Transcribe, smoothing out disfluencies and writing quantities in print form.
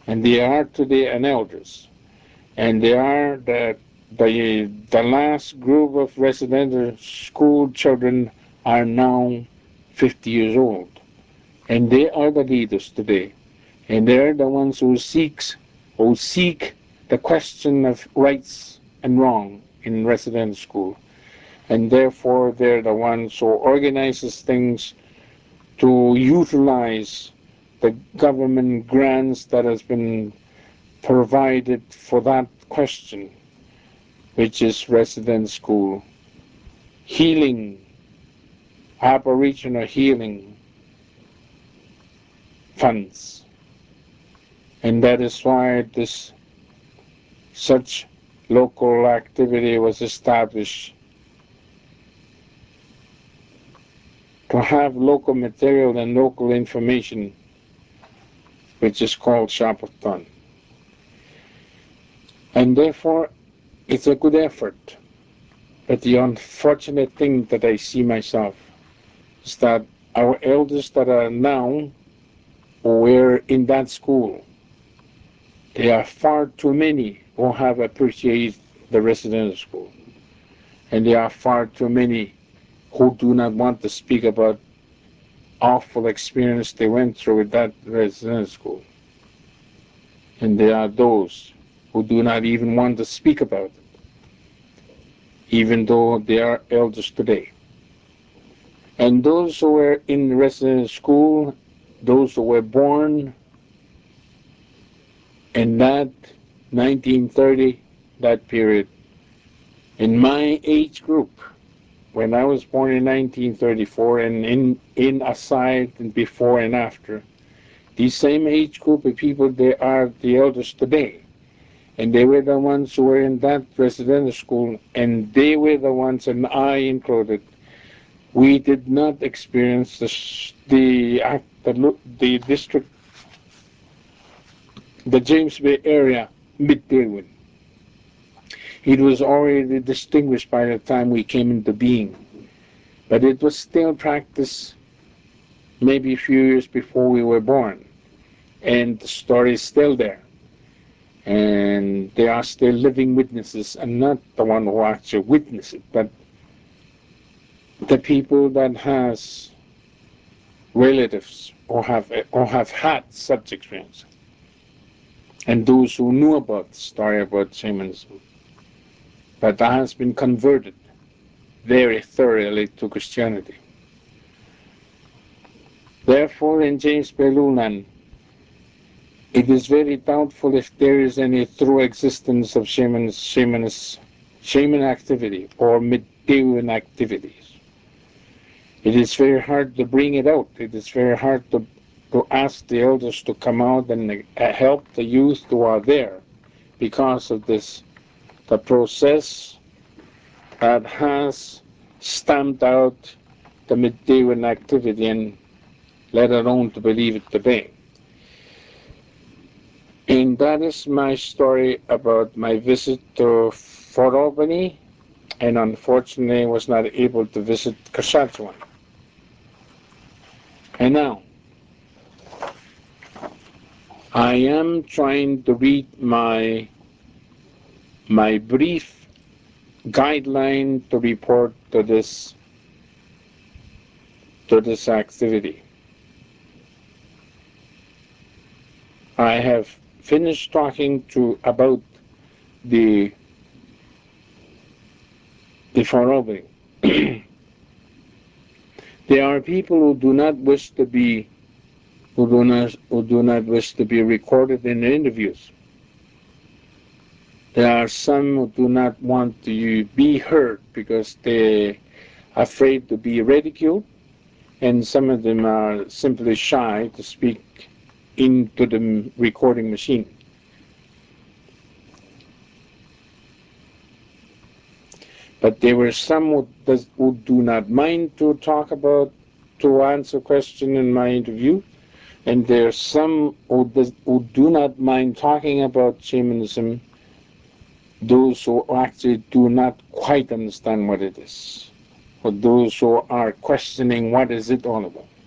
and they are today an elders, and they are the last group of residential school children are now 50 years old, and they are the leaders today, and they're the ones who seek the question of rights and wrong in residential school, and therefore they're the ones who organizes things to utilize the government grants that has been provided for that question, which is resident school healing, Aboriginal healing funds. And that is why this such local activity was established to have local material and local information, which is called Shapathon. And therefore, it's a good effort. But the unfortunate thing that I see myself is that our elders that are now were in that school, there are far too many who have appreciated the residential school. And there are far too many who do not want to speak about awful experience they went through with that residential school. And there are those who do not even want to speak about it, even though they are elders today. And those who were in residential school, those who were born in that 1930, that period, in my age group, when I was born in 1934, and in aside and before and after, the same age group of people, they are the elders today. And they were the ones who were in that residential school, and they were the ones, and I included, we did not experience the district, the James Bay area midday win. It was already distinguished by the time we came into being, but it was still practiced maybe a few years before we were born, and the story is still there. And they are still living witnesses, and not the one who actually witnessed it, but the people that has relatives or have had such experience, and those who knew about the story about shamanism, but that has been converted very thoroughly to Christianity. Therefore, in James Bay Lunan, it is very doubtful if there is any true existence of shaman activity or Middewan activities. It is very hard to bring it out. It is very hard to ask the elders to come out and help the youth who are there, because of this, the process that has stamped out the Middewan activity, and let alone to believe it today. And that is my story about my visit to Fort Albany, and unfortunately was not able to visit Saskatchewan. And now, I am trying to read my brief guideline to report to this activity. I have finished talking about the Fort Albany. There are people who do not wish to be recorded in interviews. There are some who do not want to be heard because they're afraid to be ridiculed, and some of them are simply shy to speak into the recording machine. But there were some who do not mind to talk about, to answer question in my interview, and there are some who do not mind talking about shamanism, those who actually do not quite understand what it is, or those who are questioning what is it all about.